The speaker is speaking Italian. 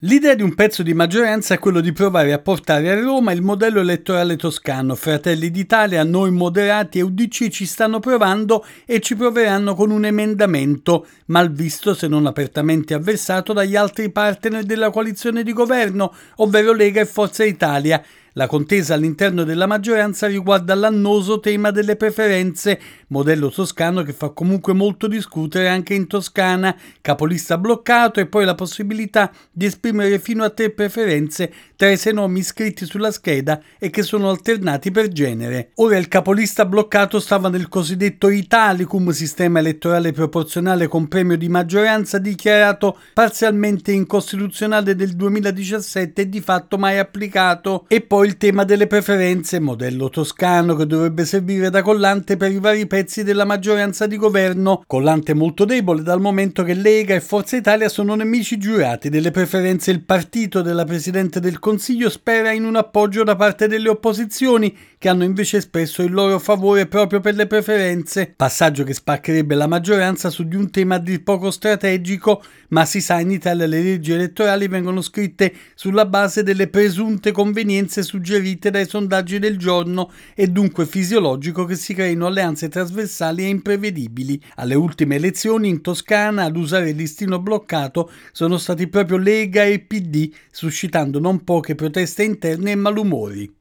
L'idea di un pezzo di maggioranza è quello di provare a portare a Roma il modello elettorale toscano. Fratelli d'Italia, Noi Moderati e UDC ci stanno provando e ci proveranno con un emendamento, mal visto se non apertamente avversato dagli altri partner della coalizione di governo, ovvero Lega e Forza Italia. La contesa all'interno della maggioranza riguarda l'annoso tema delle preferenze, modello toscano che fa comunque molto discutere anche in Toscana, capolista bloccato e poi la possibilità di esprimere fino a 3 preferenze tra i 6 nomi iscritti sulla scheda e che sono alternati per genere. Ora il capolista bloccato stava nel cosiddetto Italicum, sistema elettorale proporzionale con premio di maggioranza dichiarato parzialmente incostituzionale del 2017 e di fatto mai applicato. E poi il tema delle preferenze, modello toscano che dovrebbe servire da collante per i vari pezzi della maggioranza di governo, collante molto debole dal momento che Lega e Forza Italia sono nemici giurati delle preferenze. Il partito della Presidente del Consiglio spera in un appoggio da parte delle opposizioni, che hanno invece espresso il loro favore proprio per le preferenze, passaggio che spaccherebbe la maggioranza su di un tema a dir poco strategico, ma si sa, in Italia le leggi elettorali vengono scritte sulla base delle presunte convenienze suggerite dai sondaggi del giorno, è dunque fisiologico che si creino alleanze trasversali e imprevedibili. Alle ultime elezioni in Toscana ad usare il listino bloccato sono stati proprio Lega e PD, suscitando non poche proteste interne e malumori.